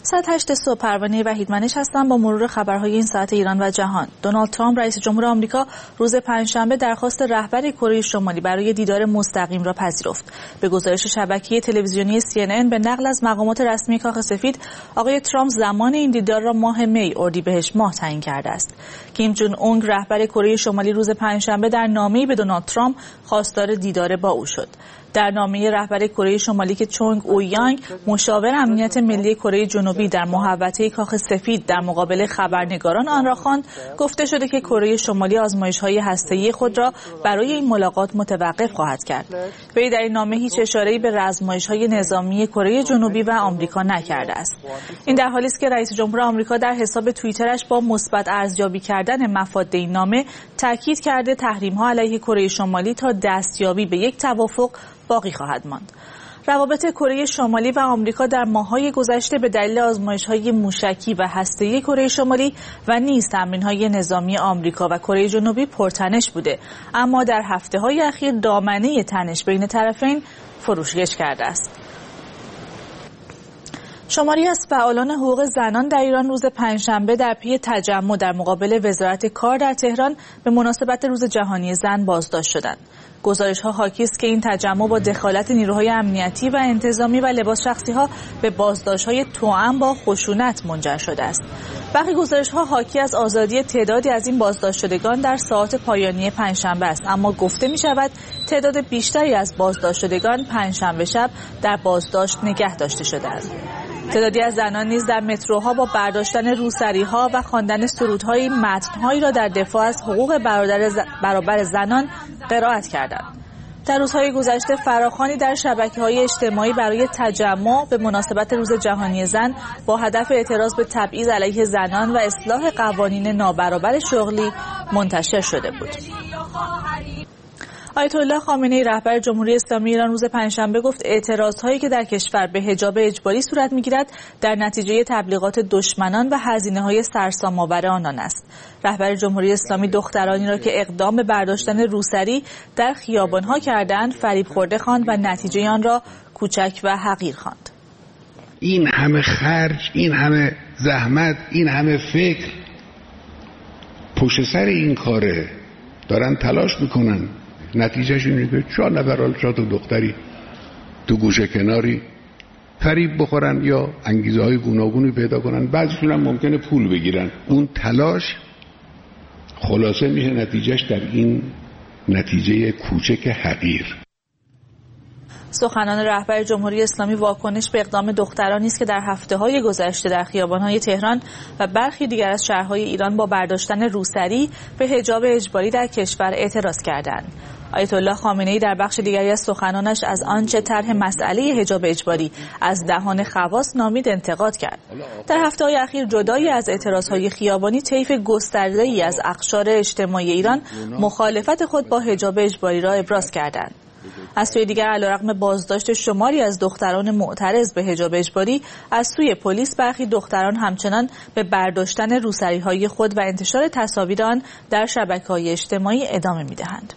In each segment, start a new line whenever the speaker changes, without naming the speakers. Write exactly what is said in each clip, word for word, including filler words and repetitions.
ساعت هشت صبح پروانه وحیدمنش هستم با مرور خبرهای این ساعت ایران و جهان. دونالد ترامپ رئیس جمهور آمریکا روز پنجشنبه درخواست رهبر کره شمالی برای دیدار مستقیم را پذیرفت. به گزارش شبکه تلویزیونی سی ان ان به نقل از مقامات رسمی کاخ سفید، آقای ترامپ زمان این دیدار را ماه می اردیبهشت ماه تعیین کرده است. کیم جون اونگ رهبر کره شمالی روز پنجشنبه در نامه‌ای به دونالد ترامپ خواستار دیدار با او شد. در نامه رهبر کره شمالی که چونگ اویانگ مشاور امنیت ملی کره جنوبی در محوطه کاخ سفید در مقابل خبرنگاران آن را خواند، گفته شده که کره شمالی آزمایش‌های هسته‌ای خود را برای این ملاقات متوقف خواهد کرد. وی در این نامه هیچ اشاره‌ای به آزمایش‌های نظامی کره جنوبی و آمریکا نکرده است. این در حالی است که رئیس جمهور آمریکا در حساب توییترش با مثبت ارزیابی کردن مفاد این نامه تاکید کرده تحریم‌ها علیه کره شمالی تا دستیابی به یک توافق باقی خواهد ماند. روابط کره شمالی و آمریکا در ماه‌های گذشته به دلیل آزمایش‌های موشکی و هسته‌ای کره شمالی و نیز تمرین‌های نظامی آمریکا و کره جنوبی پرتنش بوده، اما در هفته‌های اخیر دامنه تنش بین طرفین فروشگش کرده است. شماری از فعالان حقوق زنان در ایران روز پنجشنبه در پی تجمع در مقابل وزارت کار در تهران به مناسبت روز جهانی زن بازداشت شدند. گزارش‌ها حاکی است که این تجمع با دخالت نیروهای امنیتی و انتظامی و لباس شخصی‌ها به بازداشت‌های توأم با خشونت منجر شده است. برخی گزارش‌ها حاکی از آزادی تعدادی از این بازداشت شدگان در ساعات پایانی پنجشنبه است، اما گفته می‌شود تعداد بیشتری از بازداشت شدگان پنجشنبه شب در بازداشت نگه داشته شده است. تعدادی از زنان نیز در متروها با برداشتن روسری‌ها و خواندن سرودهای متن‌هایی را در دفاع از حقوق برابر زنان قرائت کردند. در روزهای گذشته فراخوانی در شبکه‌های اجتماعی برای تجمع به مناسبت روز جهانی زن با هدف اعتراض به تبعیض علیه زنان و اصلاح قوانین نابرابر شغلی منتشر شده بود. آیت الله خامنه‌ای رهبر جمهوری اسلامی ایران روز پنجشنبه گفت اعتراض‌هایی که در کشور به حجاب اجباری صورت می‌گیرد در نتیجه تبلیغات دشمنان و هزینه‌های سرسام‌آور آنان است. رهبر جمهوری اسلامی دخترانی را که اقدام به برداشتن روسری در خیابان‌ها کردند فریب خورده خواند و نتیجه آن را کوچک و حقیر خواند.
این همه خرج، این همه زحمت، این همه فکر پشت سر این کاره دارن تلاش می‌کنن. نتیجهش اینه که چهار نفر چهار تا دختری تو گوشه کناری فریب بخورن یا انگیزه های گوناگونی پیدا کنن، بعضیشون هم ممکنه پول بگیرن. اون تلاش خلاصه میشه نتیجهش در این نتیجه کوچک حقیر.
سخنان رهبر جمهوری اسلامی واکنش به اقدام دخترانی است که در هفته‌های گذشته در خیابان‌های تهران و برخی دیگر از شهرهای ایران با برداشتن روسری به حجاب اجباری در کشور اعتراض کردند. آیت الله خامنه‌ای در بخش دیگری از سخنانش از آنچه طرح مسئله حجاب اجباری از دهان خواص نامید انتقاد کرد. در هفته‌های اخیر جدای از اعتراضهای خیابانی، طیف گسترده‌ای از اقشار اجتماعی ایران مخالفت خود با حجاب اجباری را ابراز کردند. از سوی دیگر علیرغم بازداشت شماری از دختران معترض به حجاب اجباری، از سوی پلیس برخی دختران همچنان به برداشتن روسری‌های خود و انتشار تصاویر آن در شبکه‌های اجتماعی ادامه می‌دهند.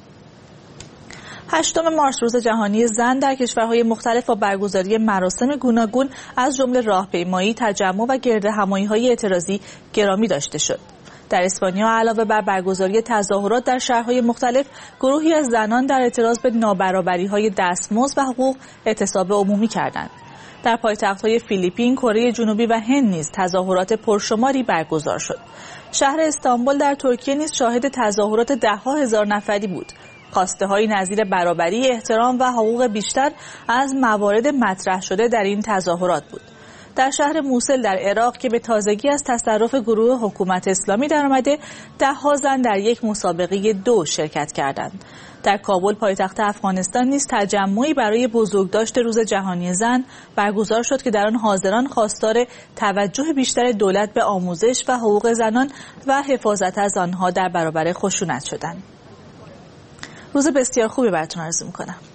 هشتم مارس روز جهانی زن در کشورهای مختلف با برگزاری مراسم گوناگون از جمله راهپیمایی، تجمع و گردهمایی‌های اعتراضی گرامی داشته شد. در اسپانیا علاوه بر برگزاری تظاهرات در شهرهای مختلف، گروهی از زنان در اعتراض به نابرابری‌های دستمزد و حقوق اعتصاب عمومی کردند. در پایتخت‌های فیلیپین، کره جنوبی و هند نیز تظاهرات پرشماری برگزار شد. شهر استانبول در ترکیه نیز شاهد تظاهرات ده‌ها هزار نفری بود. خواسته‌های نظیر برابری، احترام و حقوق بیشتر از موارد مطرح شده در این تظاهرات بود. در شهر موصل در عراق که به تازگی از تصرف گروه حکومت اسلامی درآمده، ده‌ها زن در یک مسابقه دو شرکت کردند. در کابل پایتخت افغانستان نیز تجمعی برای بزرگداشت روز جهانی زن برگزار شد که در آن حاضران خواستار توجه بیشتر دولت به آموزش و حقوق زنان و حفاظت از آنها در برابر خشونت شدند. روز بسیار خوبی براتون آرزو می‌کنم.